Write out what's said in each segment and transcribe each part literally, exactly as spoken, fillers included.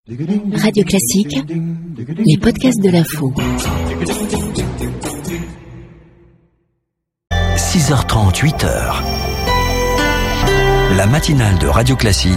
Radio Classique, les podcasts de l'info. six heures trente, huit heures. La matinale de Radio Classique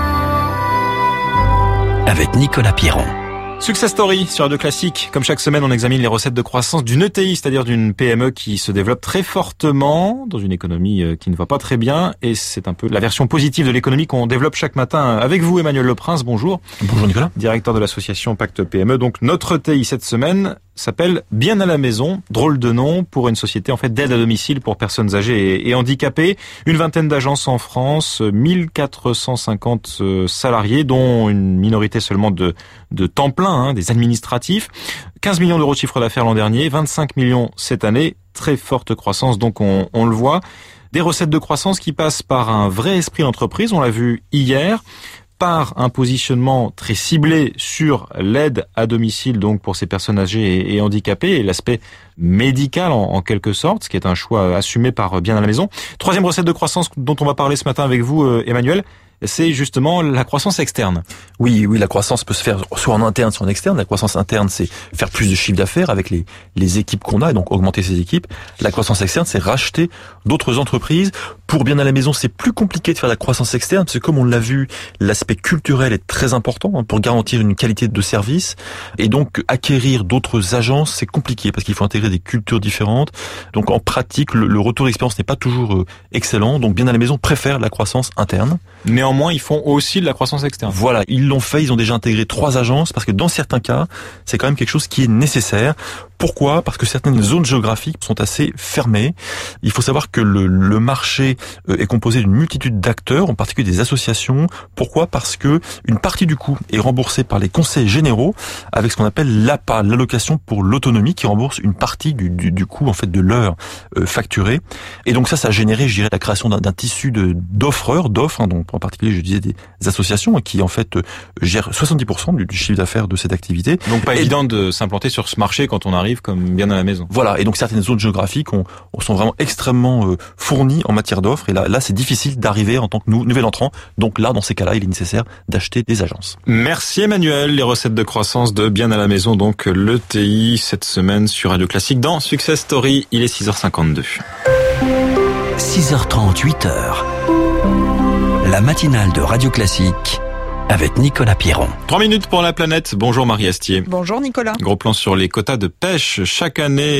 avec Nicolas Piron. Success Story sur Radio Classique. Comme chaque semaine, on examine les recettes de croissance d'une E T I, c'est-à-dire d'une P M E qui se développe très fortement dans une économie qui ne va pas très bien. Et c'est un peu la version positive de l'économie qu'on développe chaque matin avec vous, Emmanuel Leprince. Bonjour. Bonjour Nicolas. Directeur de l'association Pacte P M E. Donc notre E T I cette semaine s'appelle Bien à la maison. Drôle de nom pour une société en fait d'aide à domicile pour personnes âgées et, et handicapées. Une vingtaine d'agences en France, mille quatre cent cinquante salariés, dont une minorité seulement de, de temps plein, hein, des administratifs. quinze millions d'euros de chiffre d'affaires l'an dernier, vingt-cinq millions cette année. Très forte croissance, donc on, on le voit. Des recettes de croissance qui passent par un vrai esprit d'entreprise, on l'a vu hier, par un positionnement très ciblé sur l'aide à domicile, donc pour ces personnes âgées et, et handicapées, et l'aspect médical en, en quelque sorte, ce qui est un choix assumé par Bien à la maison. Troisième recette de croissance dont on va parler ce matin avec vous, Emmanuel, c'est justement la croissance externe. Oui, oui, la croissance peut se faire soit en interne, soit en externe. La croissance interne, c'est faire plus de chiffre d'affaires avec les, les équipes qu'on a, et donc augmenter ces équipes. La croissance externe, c'est racheter d'autres entreprises. Pour Bien à la maison, c'est plus compliqué de faire la croissance externe, parce que comme on l'a vu, l'aspect culturel est très important hein, pour garantir une qualité de service. Et donc, acquérir d'autres agences, c'est compliqué, parce qu'il faut intégrer des cultures différentes. Donc, en pratique, le, le retour d'expérience n'est pas toujours euh, excellent. Donc, Bien à la maison préfère la croissance interne. Néanmoins, ils font aussi de la croissance externe. Voilà, ils l'ont fait, ils ont déjà intégré trois agences, parce que dans certains cas, c'est quand même quelque chose qui est nécessaire. Pourquoi ? Parce que certaines zones géographiques sont assez fermées. Il faut savoir que le, le marché est composé d'une multitude d'acteurs, en particulier des associations. Pourquoi ? Parce que une partie du coût est remboursée par les conseils généraux avec ce qu'on appelle l'A P A, l'allocation pour l'autonomie, qui rembourse une partie du, du, du coût en fait de l'heure euh, facturée. Et donc ça, ça a généré, je dirais, la création d'un, d'un tissu de, d'offreurs, d'offres, hein, donc en particulier, je disais, des associations qui en fait euh, gèrent soixante-dix pour cent du, du chiffre d'affaires de cette activité. Donc pas et évident de s'implanter sur ce marché quand on arrive comme Bien à la maison. Voilà, et donc certaines zones géographiques ont, sont vraiment extrêmement euh, fournies en matière d'offres, et là, là c'est difficile d'arriver en tant que nou, nouvel entrant, donc là, dans ces cas-là, il est nécessaire d'acheter des agences. Merci Emmanuel, les recettes de croissance de Bien à la maison, donc l'E T I cette semaine sur Radio Classique dans Success Story, il est six heures cinquante-deux. six heures trente, huit heures. La matinale de Radio Classique avec Nicolas Piron. Trois minutes pour la planète. Bonjour Marie Astier. Bonjour Nicolas. Gros plan sur les quotas de pêche chaque année.